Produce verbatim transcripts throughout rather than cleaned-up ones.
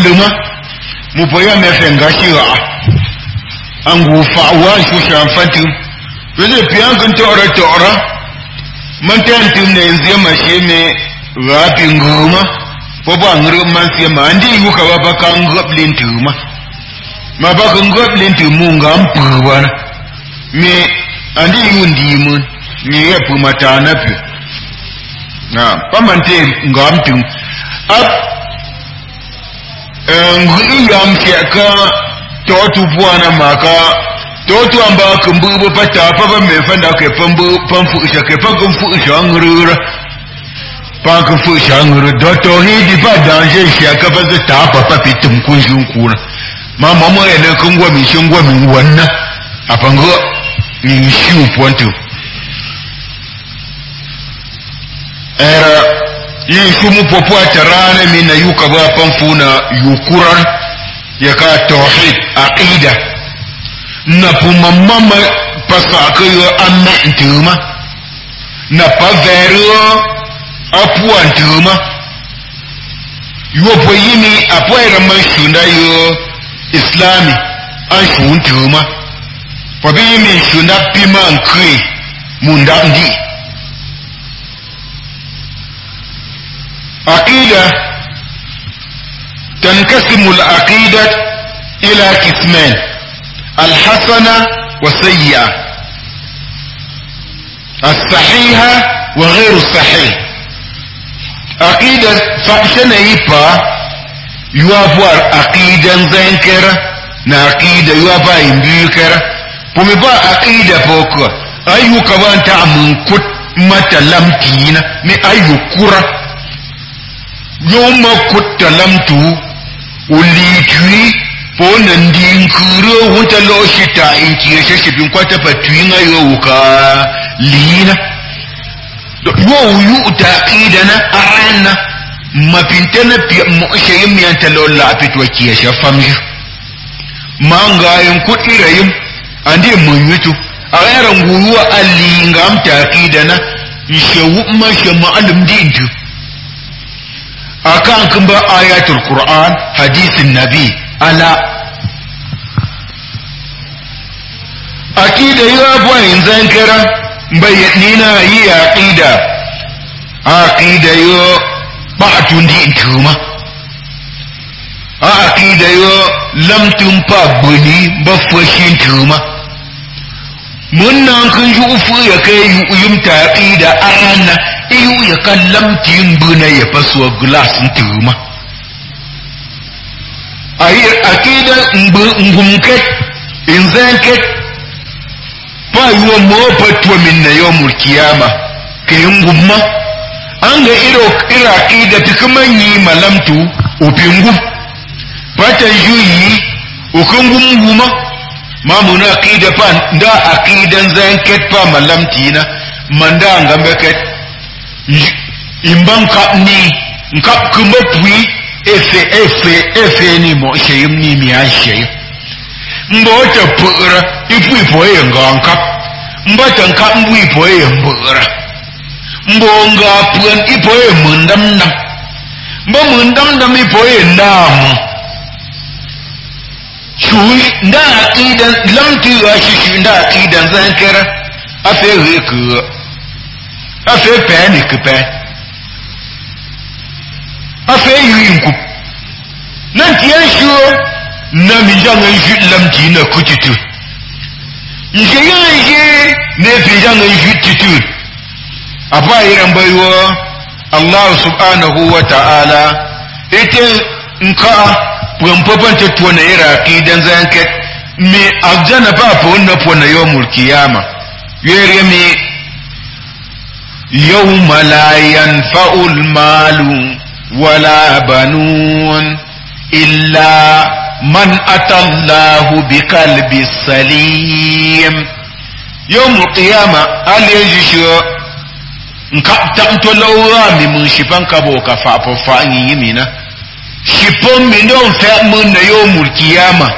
luma mu poya me fenga shiwa angu fa'wa shu shamfantu wele pian kan tora tora man tan tum ne nzia mashine rapi nguma popo angru man sia mandi yu ka ba kan goblin tuma ma ba kan goblin tumu ngam puwana me andi yu ndimu ni ya pumata na pi na pamante ngam tum ap ngui yam ka to tu buana maka to tu amba kumbu pata papa me fanda ke pambu pamfu isha ke pagum fu isha ngurura pagum fu isha nguru do to hi di ba danger shi aka ba ta papa pitum kunjun kuna ma mama ene kungwa mi shingwa mi wanna apango ni shu pontu era yin shumu popo atarana mina yuka ba pamfuna yukuran yaka tauhid aqida na pumamama pasakayo amma ntuma na pavero apu ntuma yo poyimi apoera mashunda yo islami ashu ntuma pobimi shunda pima nkri mundandi aqida تنقسم العقيدة إلى قسمين الحسنة والسيئة الصحيحة وغير الصحيح عقيدة فعشان يبا يوافر عقيدة زنكرة نا عقيدة يوافر يمبيكرة ومبا عقيدة فوق أيو كوان تعمل كت متى لمتين مي أيو كرة يوم كت لمتو ulitui pona ndinkuro hunta lo shita inki sheshe binkwata patwinga yo uka lina yo yu taqidana arana mapintana pi mu'shayim yanta lo la pitwa kiyasha famji manga yin kudirayim andi munyutu ayara nguruwa alinga am taqidana shewu ma shema alim dintu akan kamba ayatul Quran hadisin nabi ala akida yo boy zankara bayanina yi aqida aqida yo ba'tun di intuma aqida yo lam tumpa buni bafashin tuma munnan kun ju ufu ya kai yum taqida arana iyo ya kallam tin buna ya faswa glass ntuma ayi akida ngumke inzanke pa yo mo patwa minna yawmul qiyama ke ngumma anga iro ira akida tikamanyi malamtu upingu pata yuyi ukungumuma mamuna akida pa nda akidan zanke pa malamtina manda ngambeket imban kapni nkap kumba pui efe efe efe ni mo sheyim ni mi ashey mbo ta pura ipu ipo e ngankap mbo ta nkap mbu ipo e mbura mbo nga puan ipo e mundam nam mbo mundam nam ipo e nam shui nda akidan lamti ashishi nda akidan zankera afe reku afe panic pe afe yinku nanti yashu na mijanga yit lamti na kutitu nje yanje ne bijanga yit titu apa irambayo Allah subhanahu wa ta'ala ite nka pwampopan tetu na iraki dan zanke mi ajana pa po na po na yawmul qiyama yere mi يوم لا ينفع المال ولا بنون إلا من أتى الله بقلب سليم يوم القيامة أليجيشو نكتمت لورامي من شفان كبوكا فأففاني يمينا شفان منون فأمن يوم القيامة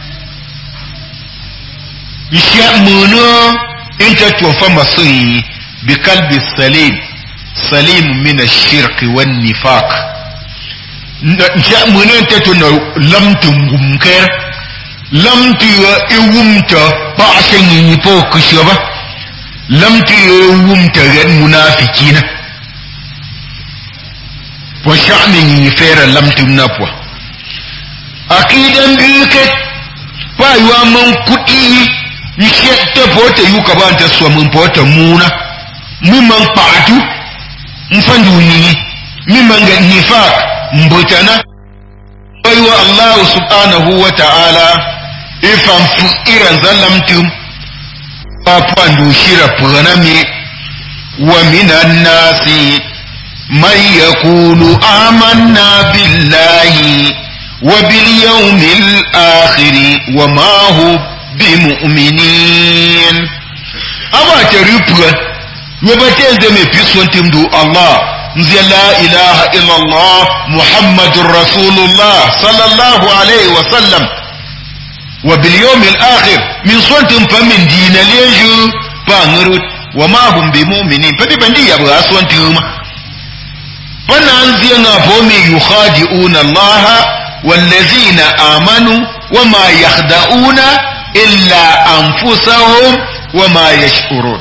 يشأمنو انت توفى مصري بقلب السليم سليم من الشرك والنفاق ja munen teto no lamtum gumker lamtu ewumta ba shin ni po kushaba lamtu ewumta ran munafikina wa sha'ni fera lamtum napwa akidan bike ba yuwa man kudi ni shetta pota yuka ba ta so mun pota muna mimman patu mfandu ni mimman ga nifaq mbotana aywa Allah subhanahu wa ta'ala ifan fu iran zalamtum papandu shira pranami wa minan nasi man yaqulu amanna billahi wa bil yawmil akhir wa ma hum bimu'minin aba teripra webatenze me pisontim du Allah nzi la ilaha illa Allah muhammadur rasulullah sallallahu alayhi wa sallam wa bil yawmil akhir min sontim famin dinaleju pangru wa ma hum bimu'minin fadi bandi ya ba sontim fana nzi na bomi yukhadi'una Allah wallazina amanu wa ma yakhda'una illa anfusahum wa ma yash'urun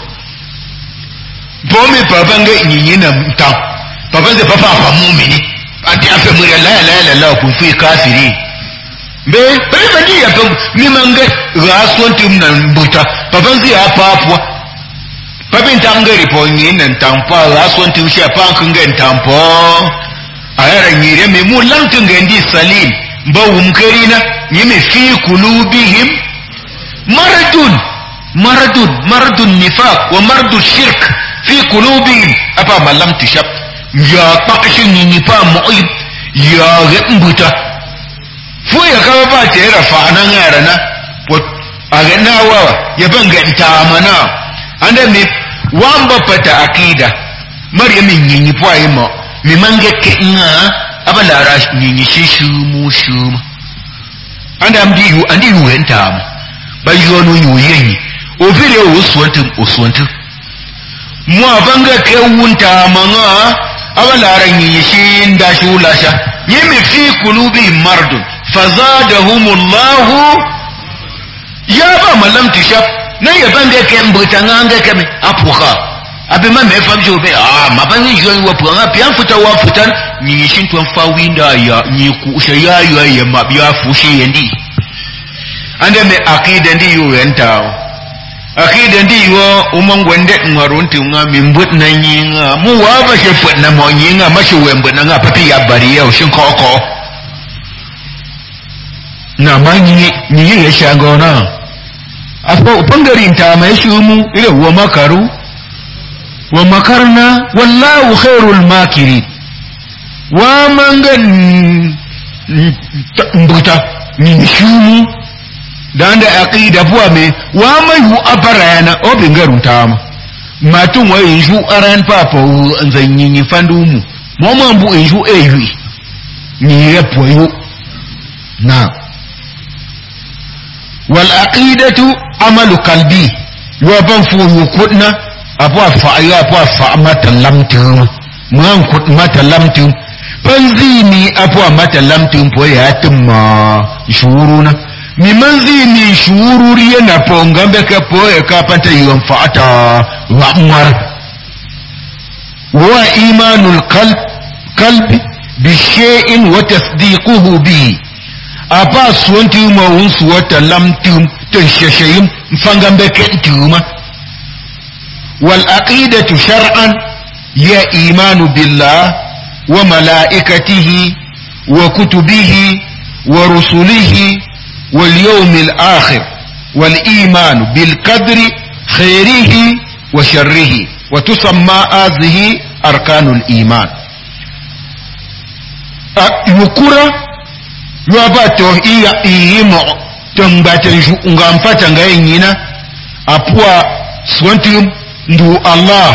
bomi babanga nyina mtam babanze papa apa muumini ati afa muri la la la la ku fi kafiri be be bandi ya pam mimange rasonti mna mbuta babanze apa apwa babin tangari po nyina ntampa rasonti usha panku ngen tampo ayara nyire me mu lantu ngendi salim mbawu mkarina nyime fi kulubihim maradun maradun maradun nifaq wa maradun shirk fi qulubihim apa malam tishab ya pakashin ni pa mu'ib ya gambuta fu ya ka ba ta yara fa nan yara na agana wa ya banganta mana anda mi wamba pata akida maryamin yinyi po ayimo mi mange kenga abala rash ni shishu mushu anda mdiyu andi yuenta ba yono yuyenyi ovile oswantum oswantum mu abanga ke wunta manga abalaran yishi nda shulasha yimi fi qulubi mardun fazadahumullahu ya ba malam tishaf na ya banga ke mbutanga nga kame apuha abima me fam jobe ah mabani joyi wa puanga pian futa wa futan ni shin ton fa winda ya ni ku shaya ya ya mabya fushi yendi ande me akida ndi yo yenta akida ndi yo umangwende ngwarunti nga mimbut na nyinga mu wa ba she fut na mo nyinga ma she wembu na nga papi ya bari ya shin koko na manyi ni ya shagona afa bangarin ta mai shumu ila wa makaru wa makarna wallahu khairul makirin wa mangan mbuta ni shumu danda aqida buwa me wa mayu aparana obingaru tama matun wa yiju aran papa nzanyi fandumu moma mbu yiju eyi ni repoyo na wal aqidatu amalu qalbi wa ban fu yukudna abwa fa ya abwa fa mata lamtu mun kud mata lamtu panzini abwa mata lamtu po ya tumma shuruna mi manzini shururi yana ponga mbeka po ya kapata yumfata wa umar wa imanul qalb qalbi bi shay'in wa tasdiquhu bi apa suwanti ma wunsu wata lamtu tashashayim mfanga mbeka ntuma wal aqidatu shar'an ya imanu billah wa malaikatihi wa kutubihi wa rusulihi wal yawmil akhir wal iman bil qadri khairihi wa sharrihi wa tusamma hadhihi arkanul iman yukura yabato iya iyimo tambatan shu ngampata ngayina apua swantum ndu Allah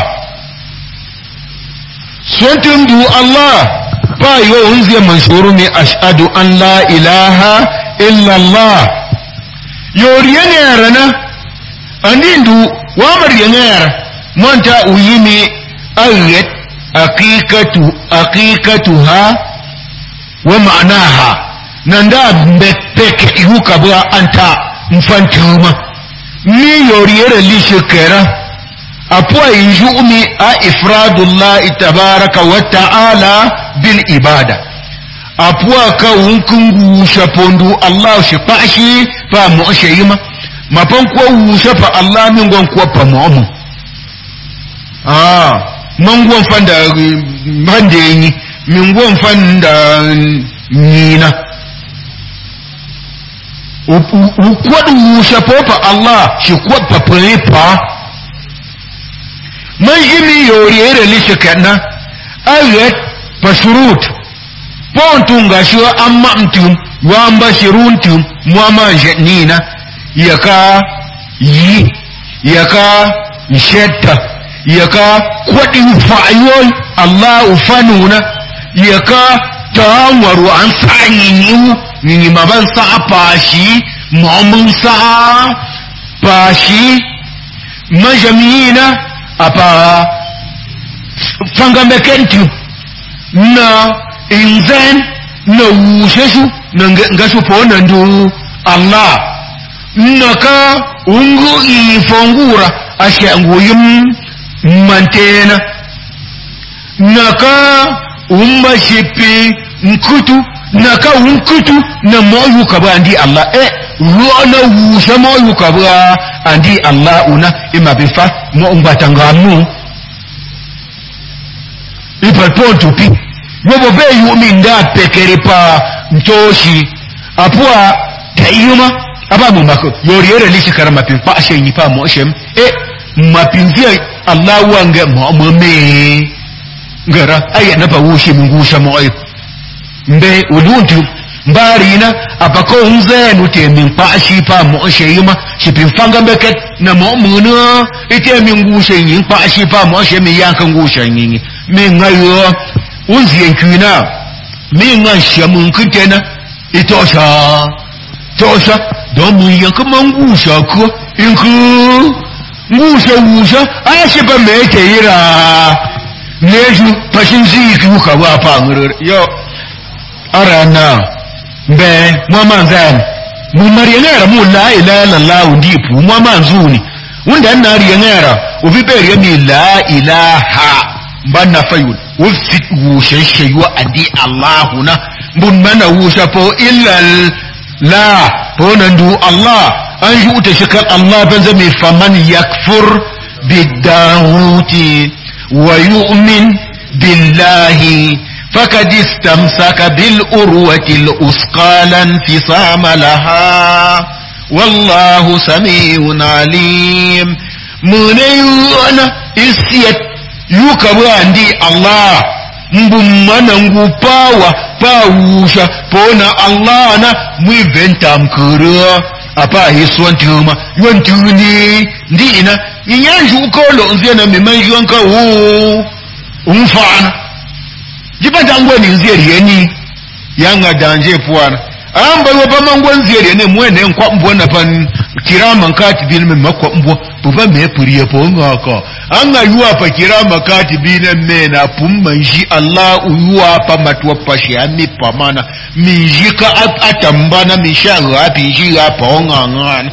swantum ndu Allah ba yo unzi manshuru ni ashhadu an la ilaha illa Allah yoriyane yarana andindu wa mariyane yara monta uyimi ayat aqiqatu aqiqatuha wa ma'anaha nanda mbepeke ihuka bwa anta mfantuma mi yoriyere lishikera apwa injumi a ifradullah tabaraka wa ta'ala bil ibada apwa ka unkungu shapondu Allah shi pashi pa mo sheyima mapon ko wusha fa Allah min gon ko pa mo ah man gon fanda mande ni min gon fanda nina ukwadu wusha pa Allah shi ko pa pa man jimi yoriyere lishikana ayet pashurut pontunga shwa amma mtum wamba shiruntum mwama jenina yaka yi yaka shetta yaka kwadi fayoy Allah ufanuna yaka tawaru an sa'inu ni maban sa pashi mu'min sa pashi majamina apa fangamekentu na inzen na wushesu na ngashu pona ndu Allah naka ungu ifongura ashanguyum mantena naka umma shipi nkutu naka unkutu na moyu kabandi Allah eh ruana wusha moyu kabwa andi Allah una imabifa mo umbatangamu ipa pontu pi yobo be yumi nda pekere pa ntoshi apua tayuma aba mu mako yoriyere lishi karama pin pa shenyi pa mo shem e mapinzia Allah wanga mo me ngara aya na pa wushi mungusha mo ay mbe uluntu mbarina apako unzenu temin pa shi pa mo sheyuma shipin fanga beket na mo muna ite mingusha yin pa shi pa mo shemi yankan gusha yin mi ngayo unziyen kuna mi ngan shamun kintena itosha tosha don mun yanka mangusha ko in ku ngusha ngusha ayashi ba me ke yira neju pashin ziku ka ba pa ngure yo arana be mama zan mu mariyera mu la ilaha illallah ndipu mama nzuni unda na riyera uvibere mi la ilaha banna fayul wufit wusheshe wa adi Allahuna bun mana wusha po illa la ponandu Allah an yuta shikar Allah ban zame faman yakfur bidahuti wa yu'min billahi fakad istamsaka bil urwati al usqalan fisama laha wallahu samiun alim munayuna isiyat yuka bandi Allah mbumana ngupawa pawusha pona Allah na mwiventa mkura apa hiswantuma yontuni ndina inyanju ukolo nzie na mimanju anka wu umfana jipata ngweni nzie rieni yanga danje puana amba yoba mangwenzie rieni mwene nkwa mbona pan kirama katibin makwa mbwa buba me puriye po ngaka anga yuwa pa kirama katibin mena pumma nji Allah uyuwa pa matwa pashi ami pamana minjika atambana mishaga api nji apa ongangana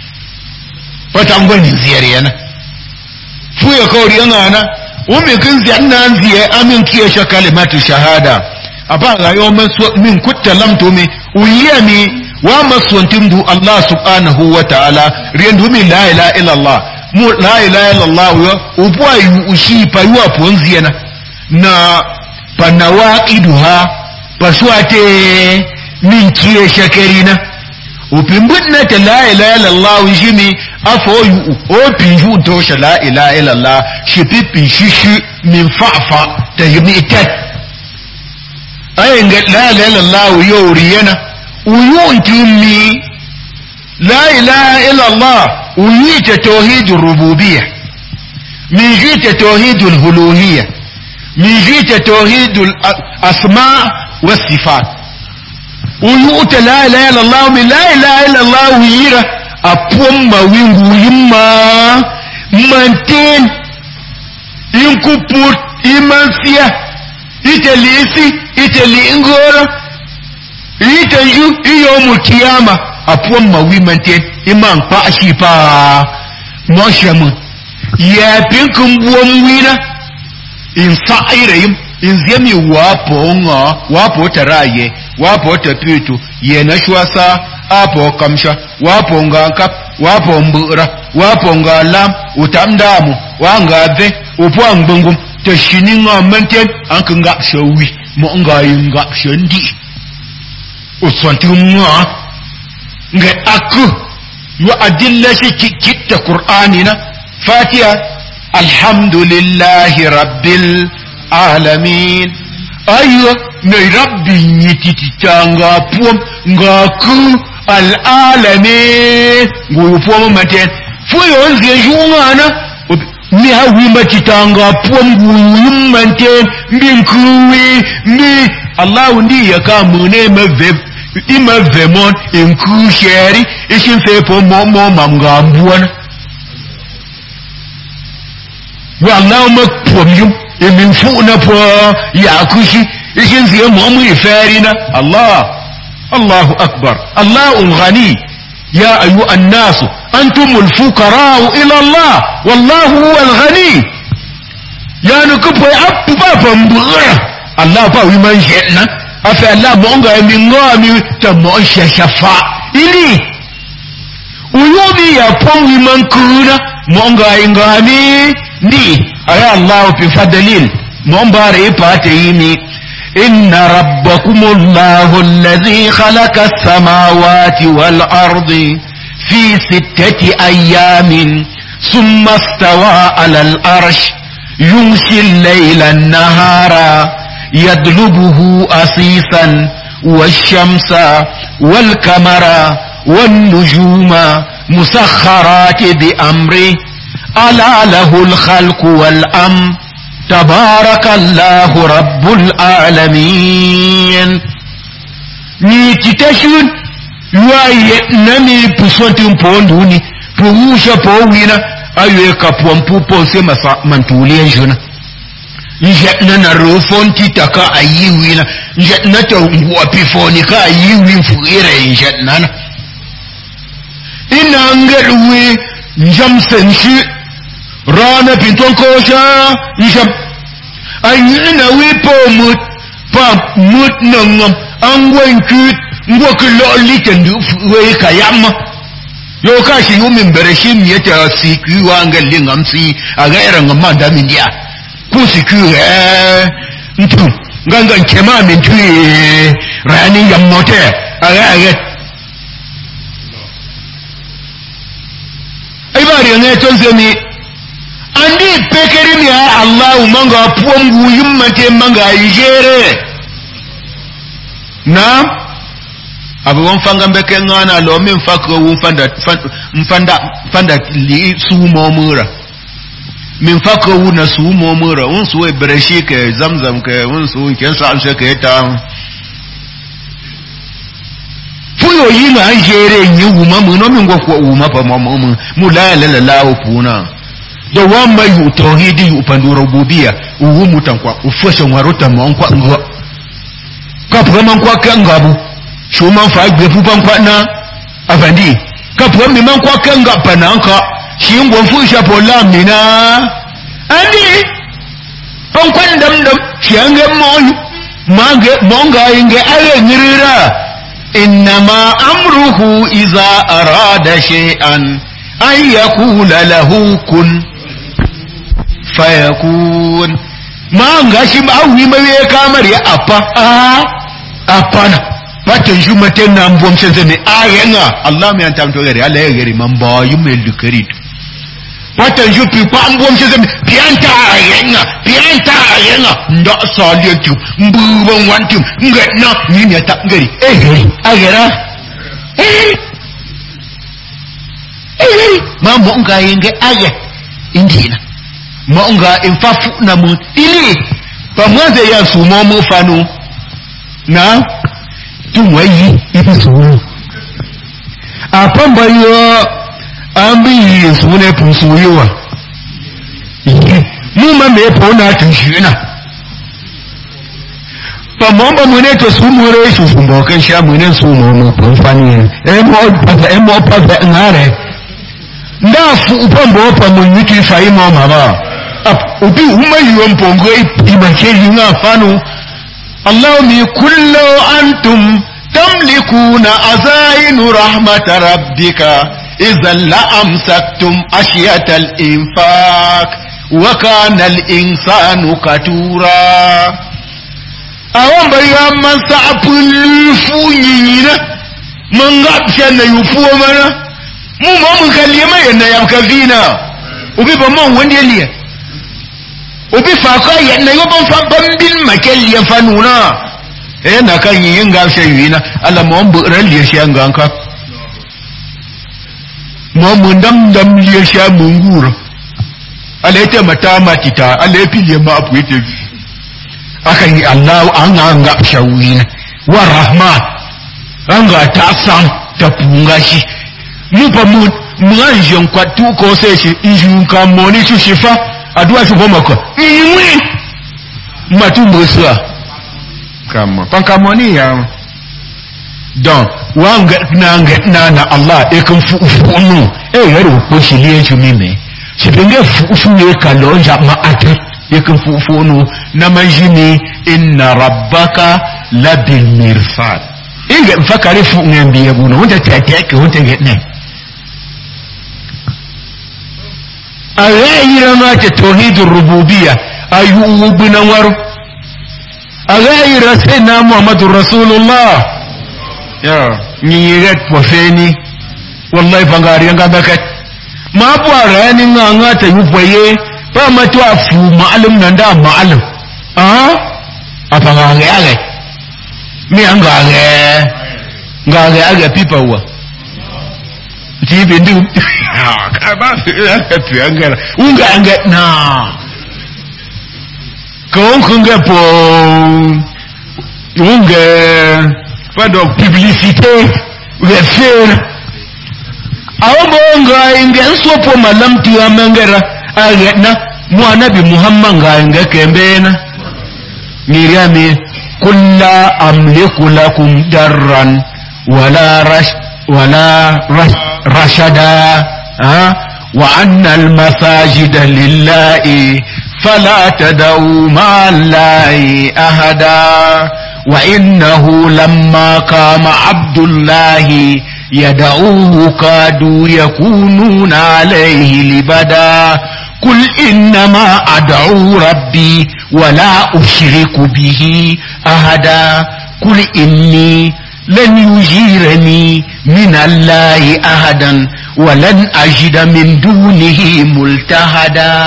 patangweni nzieriana fuya kauri ngana umekinzi ananziye amin kiyesha kalimatu shahada abaga yoma min kutalamtu mi uyani wa maswantimdu Allah subhanahu wa ta'ala riendu mi la ilaha illa Allah mu la ilaha illa Allah yo ubwa ushi pa yuwa ponziena na panawaqiduha paswate min kiyesha kerina upimbunna ta la ilaha illa Allah jimi afoyu o pinju tosha la ilaha illa Allah shipipi shishi min fa'fa taymitat ayenga la ilaha illa Allah yo riyana uyuntumi la ilaha illa Allah uyita tauhid ar-rububiyyah mijita tauhid al-uluhiyyah mijita tauhid al-asma' was-sifat uyuta la ilaha illa Allah min la ilaha illa Allah uyira apomma wingu yimma manten inkuput imansia itelisi itelingora itanju iyomul kiyama apuam mawimanten imang pa shipa moshamu ya pinkum buam wina in sa'irayim in zemi wapo nga wapo taraye wapo tapitu ye na shwasa apo kamsha wapo ngankap wapo mbura wapo ngalam utamdamu wangadhe upwa ngbungum tashini nga manten anka ngap shawi mo nga ngap shandi uswanti nga nga aku wa adilla shi kitta qur'anina fatiha alhamdulillahi rabbil alamin ayo ne rabbi nyititanga puom ngaku alalamin ngupuom maten fuyo nzie jungana mi hawi matitanga puom nguyum maten mbinkuwi mi allah ndi yakamune mave ima vemon inku sheri ishin fepo momo mamgambuana wa allah mapuom yum emin funa po yakushi ishin ziye momu ifarina allah allahu akbar allah ghani ya ayu an-nas antum al-fuqara ila allah wallahu huwa al-ghani ya nukupo appa pambura allah pa wi man jetna afa allah monga mi ngomi ta mo shafa ili uyubi ya pon man kuna monga ingami ndi aya allah fi fadlil mombare patini inna rabbakumullahu alladhi khalaqa as-samawati wal ardi fi sittati ayamin thumma istawa 'ala al-arsh yumshi al-layla an-nahara yadlubuhu asisan wash-shamsa wal-qamara wan-nujuma musakharati bi amri ala lahul khalqu wal am tabarakallahu rabbul alamin ni titashun yuaye nami pusontin ponduni puusha powina aye kapwam pupo sema mantulie jona njetna na rofonti taka ayiwina njetna ta wapifoni ka ayiwi fuire njetna ina ngelwe njamsenshi rana pinton kosha ishab ayina wipo mut pa mut nangam angwen kut ngwaklo litendu we kayama yo kashi yumin bereshim yeta siku wanga lingamsi agaira ngamanda mindia kusiku eh ntu nganga nkema mintu rani yamote aga aga ibari ngetonzemi andi pekeri mi Allah manga puongu yimmate manga yere na abu wonfanga mbeke ngana lo mi mfako wufanda mfanda mfanda li sumo mura mi mfako wuna sumo mura unsu we bereshike zamzam ke unsu kensa amse ke ta fuyo yima yere nyuma muno mingo kwa uma pa mamu mulala la lawo puna da wamba yu tauhidi upande rububia uhumu tankwa ufoshe ngwarota mwankwa ngwa kapwa mankwa kangabu shuma fa gbefu pankwa na afandi kapwa mi mankwa kanga pananka shingo mfusha pola mina andi pankwa ndamdam shiange moyu mange monga inge ale ngirira innama amruhu iza arada shay'an ay yaqula lahu kun fayakun manga shi awi mawe kamar ya apa a apana patan shi matenna mbom sense ne ayenga allah me antam to gari allah gari mamba yume lukarit patan shi pi pa mbom sense pianta ayenga pianta ayenga nda saliatu mbubon wantum ngatna ni ne ta gari eh gari agera eh eh mambo ngayenga age indina monga infafu na mu ili pamoja ya sumo mu fanu na tumwayi ibisu apamba yo ambi sune pusuyowa mu ma me pona tunshina pamomba mwene to sumure shufumbo kensha mwene sumo mo pamfani emo pata emo pata ngare ndafu upambo pa mwitu faimo mama ap ubi umayu mpongo imacheli ngafanu Allahumma kullu antum tamlikuna azainu rahmat rabbika idhan la amsaktum ashiyatal infaq wa kana al insanu katura awamba yamman sa'apul funyina mangapsha na yufuwa mana mu ma mun kalima yana yakavina ubi ba mon wanda liya ubi fa ka yana yoban fa bambin makelliya fanuna eh na kan yin gafsha yina Allah mu bu ralliya shi an ganka mu mun dam dam liya sha mungura alaita mata matita alaifi liya ma apu yake akan yi Allah an anga shawina wa rahma anga ta san ta punga shi mu pa mu mwanjin kwatu ko sai shi injun ka moni shi shifa adua shi goma ko iwi matu musa kama panka moni ya don wanga nanga na Allah e kan fu fu nu e yaro ko shi liye shi mime shi binge fu fu ne kalonja ma ate yakan fufunu na manjini inna rabbaka labil mirsad inga fakare fu ngambi yabuna wanda tateke wanda gedne ayira ma ta tauhidur rububiyya ayu bina war ayira sayyidina muhammadur rasulullah ya ni ret pofeni wallahi fangari nga bakat ma bwara ni nga ta yufaye ba matu afu ma'alum nan da ma'alum ah apa ngare age mi angare ngare age pipa wa ti bindu ka ba ti angara unga anga na ko unga po unga pas de publicité refaire awonga inga sopo malam ti amangara agna mu anabi muhammad nga kembena nirami kulla amliku lakum darran wala rash wala rash, rashada ha wa anna al masajida lillahi fala tad'u ma allahi ahada wa innahu lamma qama abdullahi yad'uhu kadu yakununa alayhi libada قل إنما أدعو ربي ولا أشرك به أحدا قل إني لن يجيرني من الله أحدا ولن أجد من دونه ملتحدا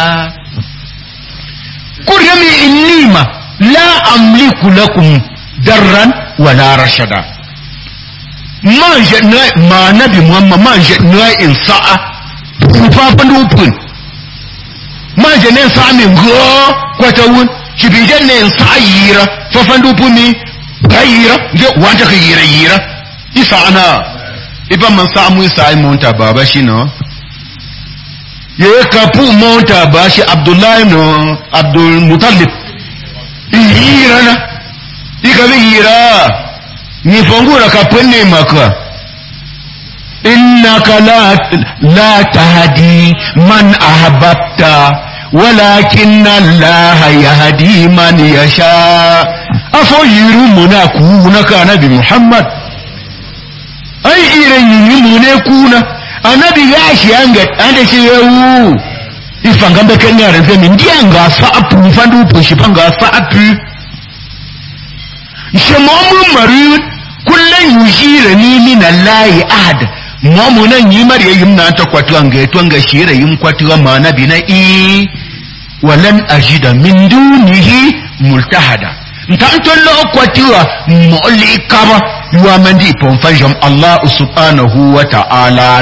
قل يمي إني ما لا أملك لكم ضرا ولا رشدا ما جئنا ما نبي محمد ما جئنا إنساء فابنوبن ma jene sami ngo kwatawun kibijene sayira fafandu pumi kayira je wanta kayira yira isana iba man samu sai monta baba shino ye kapu monta bashi abdullah no abdul mutallib yira na ikabe yira ni fongura kapenne maka innaka la la tahdi man ahbabta ولكن الله يهدي من يشاء afo yiru muna kuna ka nabi muhammad ai irin yiru ne kuna anabi gashi anga ande shi yawu ifanga mbeke ngare zemi ndianga sa apu fandu pushi panga sa apu shemomu maru kullan yujira ni min allahi ahad momu nan yi mariya yimna ta kwatu anga to anga shira yim kwatu ma nabi na i walan ajida min dunihi multahada ntanto lo kwatiwa mulikaba yuwa mandi pomfanjam Allah subhanahu wa ta'ala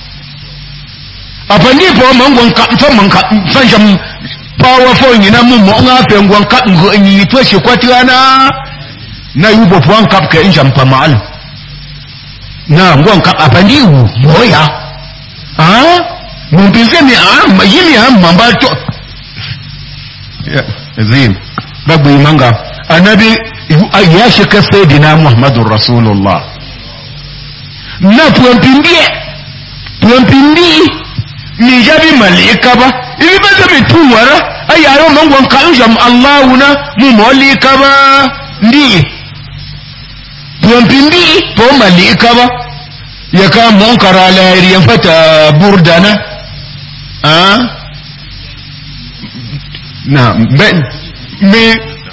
apani po mangon ka famman ka fanjam powerful ni na mu mo nga pengon ka ngo ni to shi kwatiwa na na yubo puan kap ka injam pa mal na ngon ka apani wu moya ah mun pise mi ah mayimi ah mamba to ya zin babu manga anabi ya shika sayyidina Muhammadur Rasulullah na puampindie puampindi ni jabi malika ba ibi ba zabe tuwara ayayo mangwan kanjam Allahuna mu malika ba ndi puampindi po malika ba yaka munkara la riyan fata burdana ah na ben me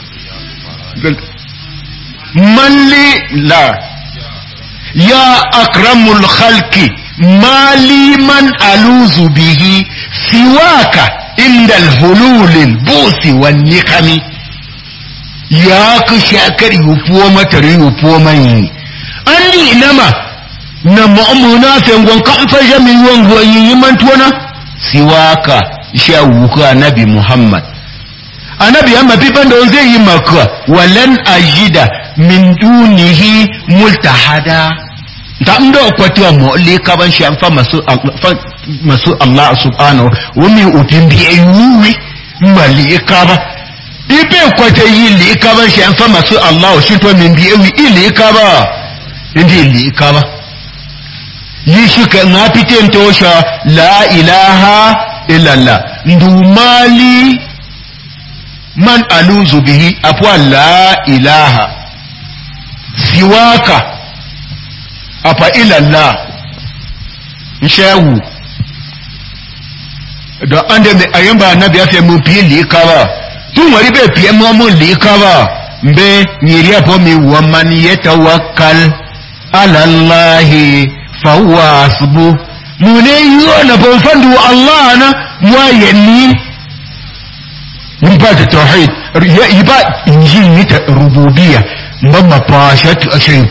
mali la ya akramul khalqi mali man aluzu bihi siwaka inda alhulul albusi wan niqami ya ku shakari upuwa matari upuwa mai andi nama na mu'mina fengon kan faja min wango yi mantuwana siwaka shawuka nabi Muhammad anabi amma pipan da zai yi maka walan ajida min dunihi multahada ta ndo kwatiwa mu'li kaban shi an fa masu masu Allah subhanahu wa mi utindi ayuwi malika ba ibe kwata yi li kaban shi an fa masu Allah shi to min bi ayi ili kaba indi li kaba yi shi ka na fitin tosha la ilaha illa Allah ndumali man aluzu bihi apwa la ilaha siwaka apa ila Allah nshawu da ande me ayamba nabi afi mu pi likawa tun wari be pi mu mu likawa mbe nyiri apo mi waman yatawakkal ala Allah fa huwa hasbu mune yona bon fandu Allah na mwayenni ibada tauhid ya ibada injini ta rububiyya mamma fashatu ashay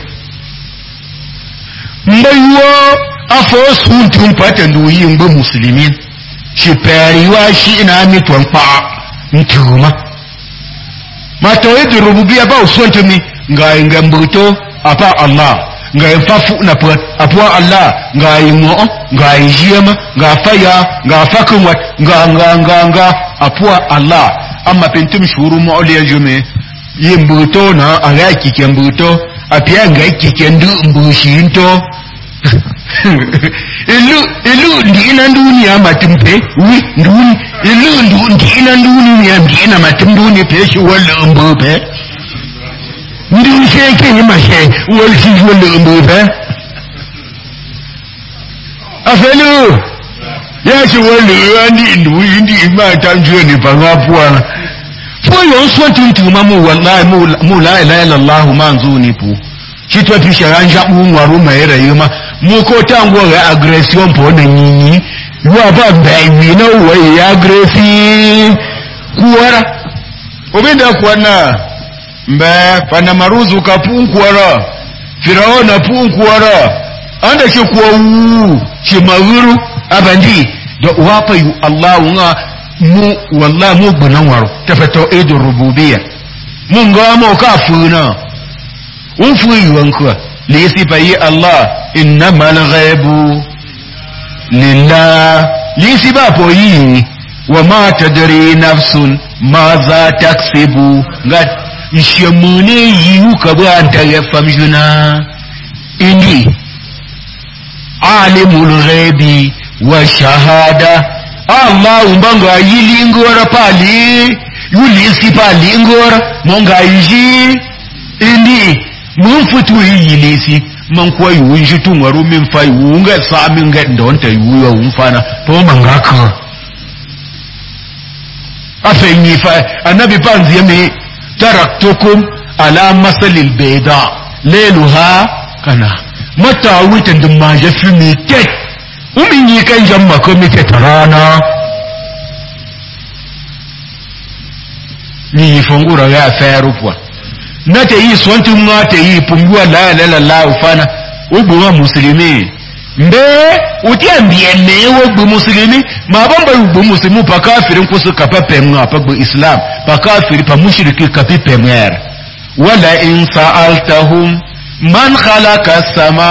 mbayo afo suntum pata nduyi mbo muslimin shi periwa shi ina mi tonpa ntuma ma tauhid rububiyya ba usontumi nga ngambuto apa Allah nga fafu na pot apwa Allah nga yimo nga yiyema nga faya nga fakunwa nga nga nga nga apwa Allah amma pentum shuru mauliya jume yimbuto na agaki kembuto apia ngaki kendu mbushinto ilu ilu ndina dunia matumpe wi nduni ilu ndu ndina dunia ndina matumduni peshi wala mbupe ndu sheke ni mashe walsi wala mbupe afelu yashi wala andi ndu indi ma tanjweni pangapwa foyo nsotuntu mamu wallahi mu la ilaha illallah manzuni pu chitwa pishanja unwaru maera yuma muko tango ga aggression po na nyinyi yuwa ba bayi na wai aggressive kuwara obenda kuwana mbe pana maruzu kapunkuwara firaona punkuwara anda shi kuwa wu shi mawuru abandi da wapa yu Allah nga mu wallahi mu gbanan waro tafato edo rububiyya mun ga mu kafuna un fuyi wanka lisi bayi Allah innamal ghaibu lillah lisi ba poyi wa ma tadri nafsun ma za taksibu ga ishemune yiu ka ba anta ya famjuna indi alimul ghaibi wa shahada Allah umbanga yili ngora pali yulisi pali ngora monga yiji indi munfutu yilisi man kwa yunji tunwaru min fa yunga samin ga ndonta yuwa unfana to mangaka afenyi fa annabi panzi yame taraktukum ala masalil bayda lailuha kana mata witan dum ma jafimi tek umin yi kan jamma komite tarana ni fungura ya fairupwa na ta yi swantin ma ta yi punguwa la la la la ufana ugbuwa muslimi mbe utian bienne wogbu muslimi ma bamba ugbu muslimu pa kafirin kusu kapape mwa pa gbu islam pa kafiri pa mushriki kapipe mwer wala in sa'altahum man khalaqa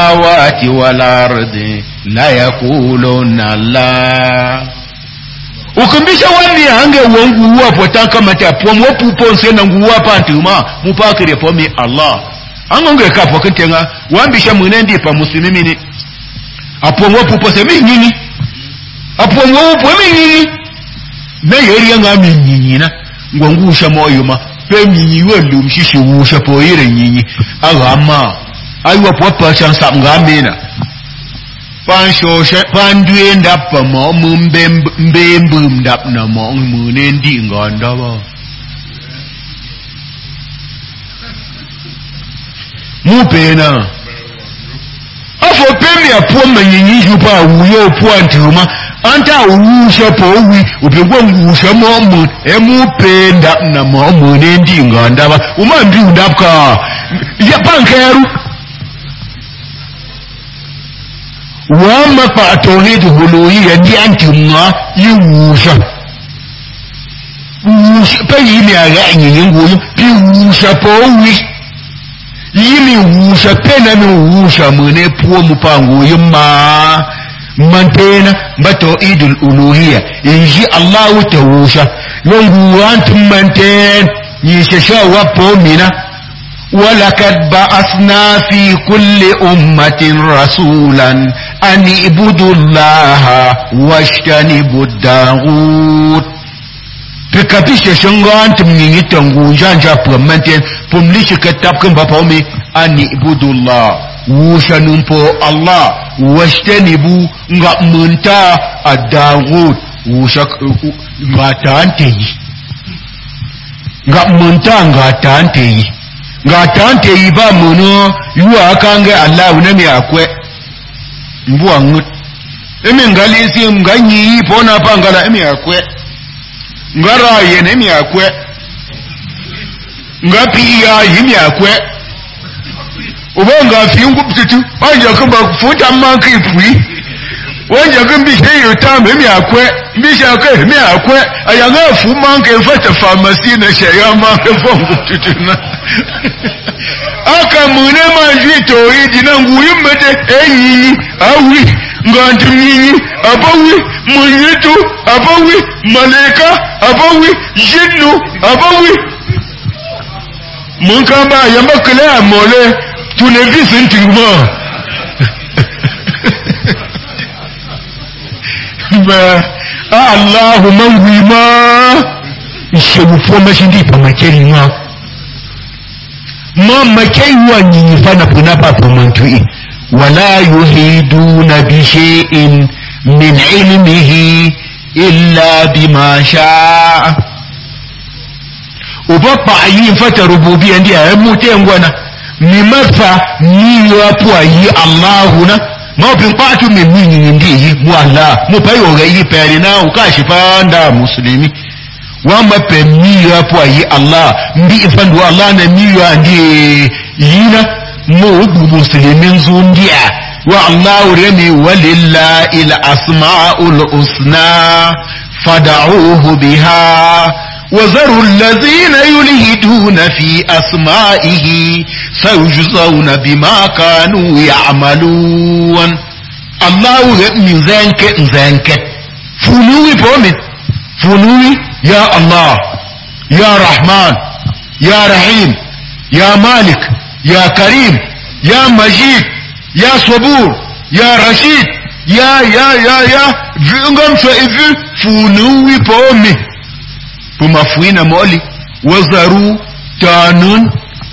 as-samawati wal ardi la yaquluna la ukumbisha wani hange wangu wapo tanka mata pom wopu ponse na nguwa pantuma mupakire pomi Allah angonge kapo kentenga wambisha mwenendi pa muslimimi ni apom wopu pose mi nyinyi apom wopu mi nyinyi na yeri yanga mi nyinyi na ngwangusha moyo ma pe nyinyi welu mshishi wusha po yire nyinyi agama aywa popa chansa ngamena Panshoshe pandwe ndapa mo mbembu ndap na mo munendi nganda ba mupena afo pemi apo manyinyi jupa uyo puantuma anta uwusha po wi ubengwa ngusha mo mu emupenda na mo munendi nganda ba umambi ndapka ya pankeru wama pa tauhid uluhiyya ndi antumwa yuwusha wusha pa yimi aga nyinguyo pi wusha po wi yimi wusha pena mi wusha mune puo mupango yima mantena ba tauhid uluhiyya inji Allah tawusha yongu antum manten yishasha wapo mina ولقد بعثنا في كل أمة رسولا أن اعبدوا الله واجتنبوا الطاغوت Pekapisha shangan temnyi tangu janja permanten pemlish kitab kan bapa umi ani ibudullah wushanumpo Allah washtanibu nga munta ad-daghut wushak ngatante nga munta ngatante nga tante iba muno yuwa akange Allah unami akwe mbuwa ngut emi ngalisi mganyi pona pangala emi akwe ngara yene emi akwe ngapi ya yimi akwe ubanga fiungu ptitu anja kumba futa manki pui wanja kumbi sheyo tam emi akwe mbisha akwe emi akwe ayanga fu manki fata pharmacy na sheya manki fongu ptitu na aka mune manjito idi na nguyu mede enyi awi ngantu nyinyi abawi munyitu abawi malaika abawi jinnu abawi munkamba yamba kale amole tunevi sentima ba Allahu mawima ishewu foma shindi pa makeri ma mama kaiwa nyinyi fana punapa pomantui wala yuhiduna bi shay'in min ilmihi illa bima sha'a ubapa ayi fata rububiyya ndiye mutengwana mimafa niyo apo ayi Allahuna mabin patu minni ndiye mu Allah mu payo ga yi pere na ukashifa nda muslimi wamba pe miyo apo ayi Allah ndi ifandu Allah na miyo andi yina mu ubu muslimin zundiya wa Allah rami walillahi al-asma'ul husna fad'uhu biha وذروا الذين يلهدون في أسمائه سيجزون بما كانوا يعملون الله من ذنك ذنك فنوي بومت فنوي يا الله يا رحمن يا رحيم يا مالك يا كريم يا مجيد يا صبور يا رشيد يا يا يا يا فنغم فإذ فنوي بومت بمفوين مولي وزروا تانون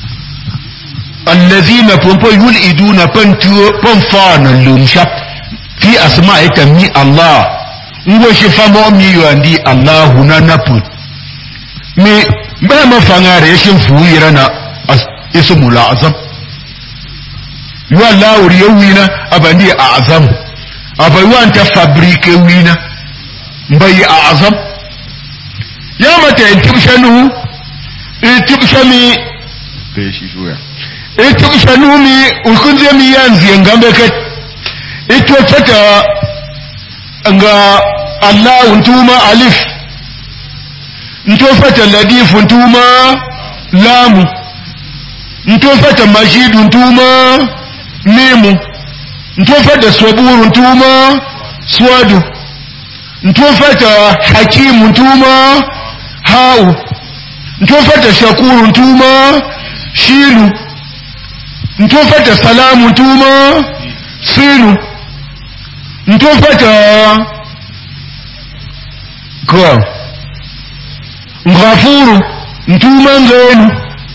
الذين بمبو يلئدون بمفان اللومشاب في أسماء تمي الله وشفا مؤمي يواندي الله هنا نبو مي ما فنغار يشن فويرنا اسم الأعظم يوالله وريوينا أباندي أعظم أبا يوان تفابريكي وينا مباي أعظم ya mata intibshanu intibshami peshi shuya intibshanu mi ukunze mi yanzi ngambe kat ito fata nga Allah untuma alif nto fata ladif untuma lam nto fata majid untuma mim nto fata sabur untuma swadu ntufata hakimu ntuma hau ntufata shakuru ntuma shilu ntufata salamu ntuma silu ntufata kwa Ngafuru ntuma ngenu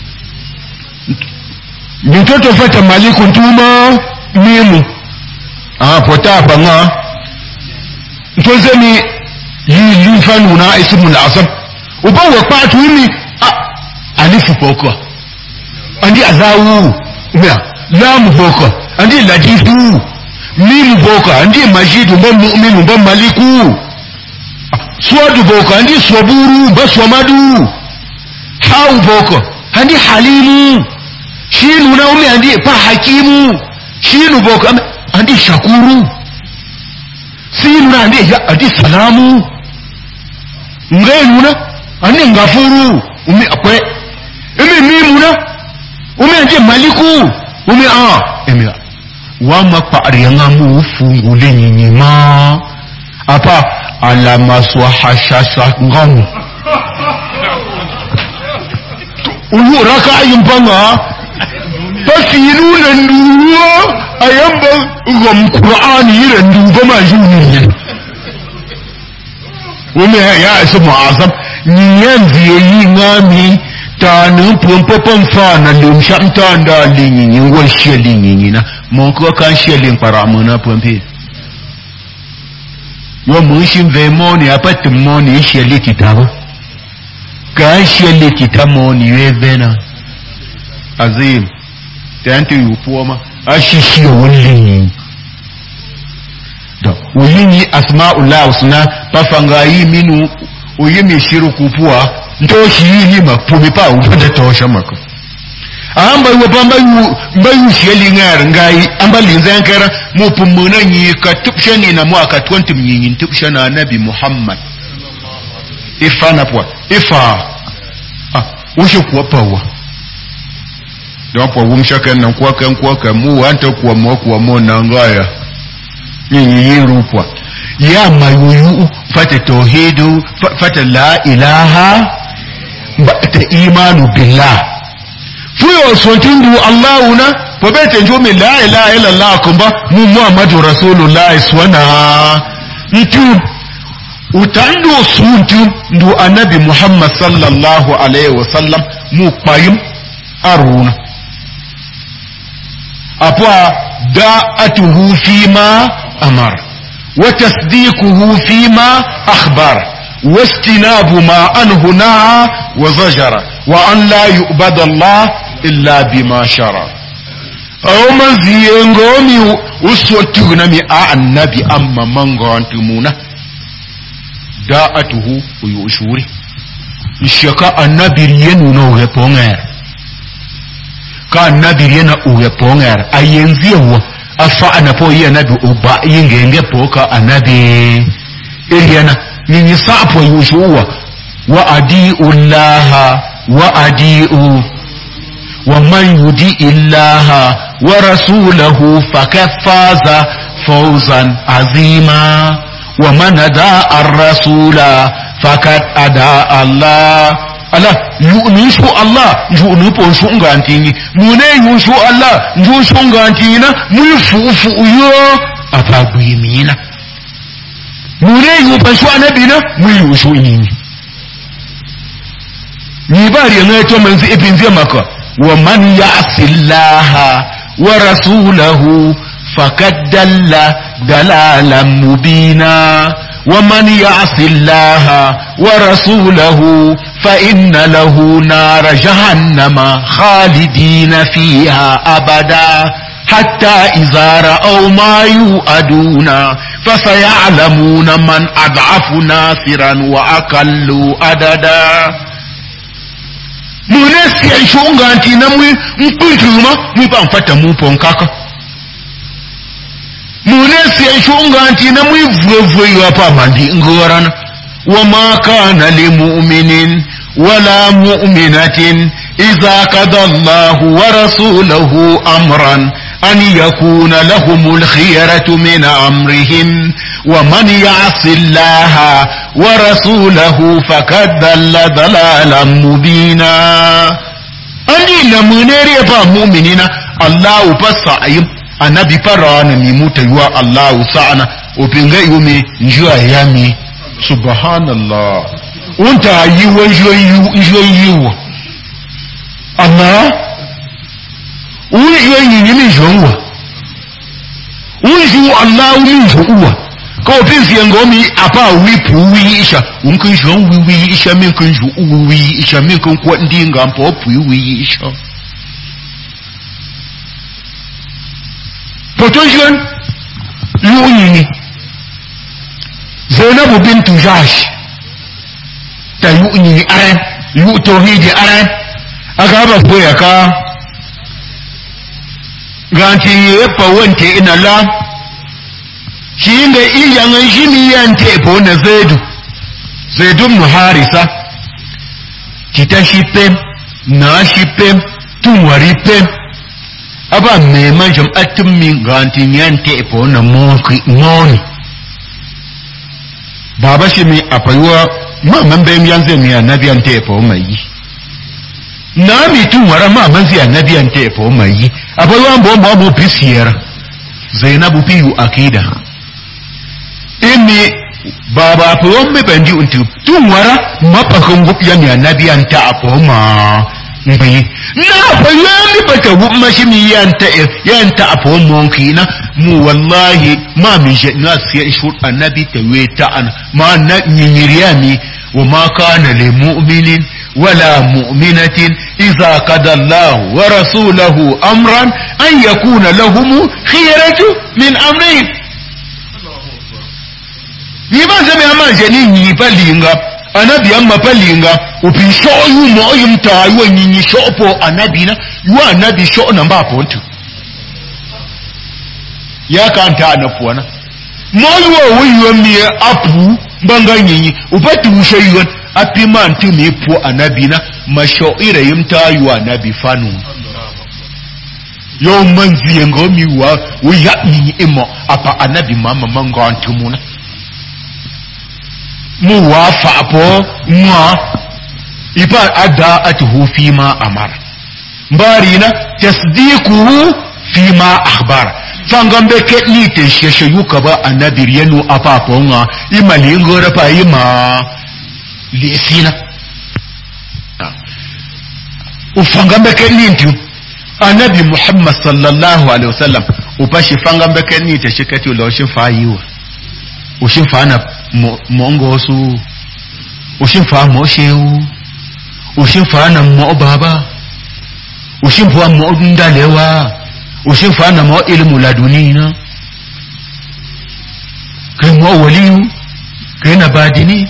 mtoto fata maliku ntuma mimu ah potapa nga ntozeni yili fanuna ismu al-azam ubawa patu imi ah alifu poko andi azawu umya lam poko andi latifu mimu poko andi majidu mba mu'minu mba maliku swadu poko andi swaburu mba swamadu hau poko andi halimu shinu na umi andi pa hakimu shinu poko andi shakuru sinu na andi ya andi salamu ngenu na andi ngafuru umi akwe umi mimu na umi andi maliku umi a emi wama parianga mu fungule nyima apa alama swahashasha ngamu ulu raka yumpanga pasilu nanduwa ayamba ngam qur'ani randu bama juni umi ya ismu azam nyenzi yi ngami tanu pompopom fana limsha ntanda linyinyi ngol sheli na monko kan sheli paramona pompe yo mushin vemoni apate moni sheli kitabo kan sheli kitamoni wevena azim tanti yupuoma ashishi woli do uyini asmaullah usna pafangai minu uyimi shiru kupua ntoshi hili mapumi pa upande tosha mako amba yobamba yu mbayu sheli ngar ngai amba linzankara mupumuna nyi katupshani na mwaka twenty mnyinyi tupshana nabi Muhammad ifana pwa ifa ah usho kwa pawa ndipo wumshaka na kwa kan kwa kamu anta kwa mo kwa mo na ngaya nyinyi yirupwa ya mayuyu fata tauhidu fata la ilaha ta imanu billah fuyo sontindu allahuna pobete njome la ilaha illa allah kumba mu muhammadu rasulullah swana itu utandu suntu ndu anabi muhammad sallallahu alaihi wasallam mu payim aruna apwa da'atuhu fima amara وتصديقه فيما أخبر واستناب ما أنه نهى وزجر وأن لا يؤبد الله إلا بما شرع أو مزينغومي وسوتغنمي النبي أما منغو أنتمونا داءته ويؤشوري الشكاء النبي ينو غبونغير كان النبي ينو غبونغير أينزيه afa anapo yi anabi oba yingenge poka anabi iriana nyinyi sapo yushuwa wa adi'u llaha wa adi'u wa man yudi illaha wa rasulahu fakaffaza fawzan azima wa man ada ar-rasula fakat ada Allah ala yu'nishu Allah yu'nipo shungantini mune yushu Allah nju shungantina mufufu yo atagwimina mune yupashu anabina muyushu nyinyi nibari ngato manzi ipinzia maka wa man ya'sillaha wa rasulahu fakad dalla dalalan mubina ومن يعص الله ورسوله فإن له نار جهنم خالدين فيها أبدا حتى إذا رأوا ما يوعدون فسيعلمون من أضعف ناصرا وأقل عددا munesi aishonga antina mwi mkunjuma mwipa muponkaka munesi aishonga antina mwivwevwe yapa mandi ngorana wama kana limu'minin wala mu'minatin idha qada Allahu wa rasuluhu amran أن يكون لهم الخيرة من أمرهم ومن يعص الله ورسوله فقد ضل ضلالا مبينا. أني نمنيري فمؤمنين الله فسعيم النبي فرعون ميموت يوا الله سعنا وبينغا يومي نجوا يامي سبحان الله وانت يوا يوا يوا يوا الله ويوا يني جوا ويوا الله ويوا ko bin fiyan gomi apa wi pu wi isha un kun shon wi wi isha min kun ju wi isha min kun ko ndi ngam po pu wi isha potential yuni Zainab bint Jahsh ta yuni aran yu tauhidi aran aka ba ko ya ka ganti pa wante ina la shi ne iyan shi mi yante po na zaidu zaidu muharisa kita shi pem na shi pem tunwari pem aba me manjam atum mi ganti yante po na monki ngoni baba shi mi apaywa ma man bem yanze mi annabi yante po mai na mi tunwara ma man zi annabi yante po mai apaywa mbo mbo mo pisiera Zainabu piyu akida ini baba po me bendi untu tunwara mapakon gupiya mi annabi anta apoma mbi na fa yami bata gumma shi mi yanta yanta apoma kina mu wallahi ma mi je na siya shur annabi taweta an ma na nyiriyani wa ma kana lil mu'minin wala mu'minatin idza qada Allah wa rasuluhu amran an yakuna lahum khiyaratu min amrihim. Yiba zame ama jeni nyi palinga anabi amma palinga upi sho yu mo yum ta yu nyi sho po anabi na yu anabi sho na mba pontu ya kanta na puana mo yu wo yu mi apu banga nyi upati ushe yu api man tu mi po anabi na masho ire yum ta yu anabi fanu yo manzi ngo mi wa wo ya nyi imo apa anabi mama mango antumuna mu wafa po ma ifa adda atuhu fi ma amara barina tasdiquhu fi ma akhbara fangambe ke ni te sheshe yuka ba annabi yenu apa po nga imali ngora pa ima lisina ufangambe ke ni ntu annabi Muhammad sallallahu alaihi wasallam upashi fangambe ke ni te shikati lo shifa yiwa ushifa na mongo su ushifa mo shehu ushifa na mo baba ushifa mo ndalewa ushifa na mo ilmu ladunina kai mo waliyu kai na badini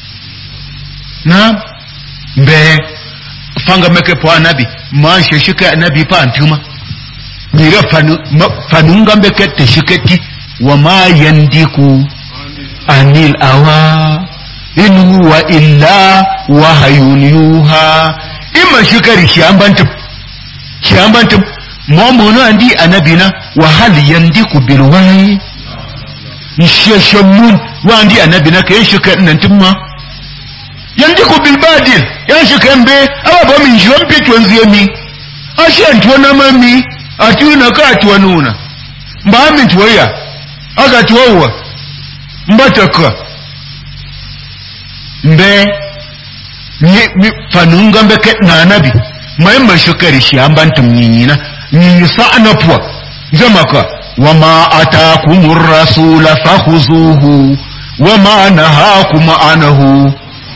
na mbe fanga meke po anabi ma sheshika anabi pa antuma mira fanu fanunga mbeke te shiketi wa ma yandiku anil awa in huwa illa wahayun yuha ima shikari shiambantu shiambantu momono andi anabina wa hal yandiku bil wahyi nishashamun wa andi anabina kai shikar nantumma yandiku bil badil ya shikambe aba ba min jompi twanziemi ashan tuona mami atuna ka tuanuna mba min tuoya aga tuowa mbataka mbe ni fanunga mbeke na nabi maimba shukari shiambantu mnyina nyinyi saana pwa zamaka wama atakumur rasula fakhuzuhu wama nahakum anahu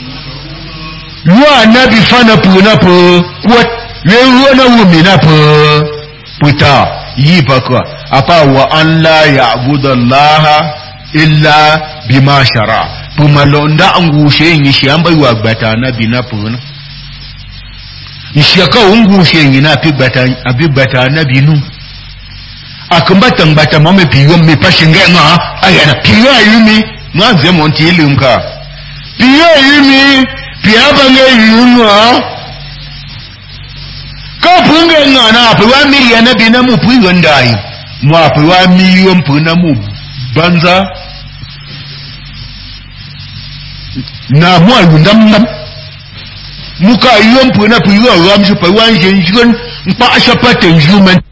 wa nabi fana puna po kwat lewana wumina po puta yibaka apa wa an la ya'budallaha illa bima shara pumalonda angushe nyishi ambayi wa gbata na bina puna nishaka ungushe nyina pibata abibata na binu akambata ngbata mame piyo me pashinge nga ayana piyo yumi nganze monti ilunka piyo yumi piyaba nge yunwa ka punga ngana pe wa miliyan na bina mu punga ndai mu pe wa miliyon puna mu banza na mu alundam nam muka yon puna pe wa ram so pe wa jen jen mpa asapate human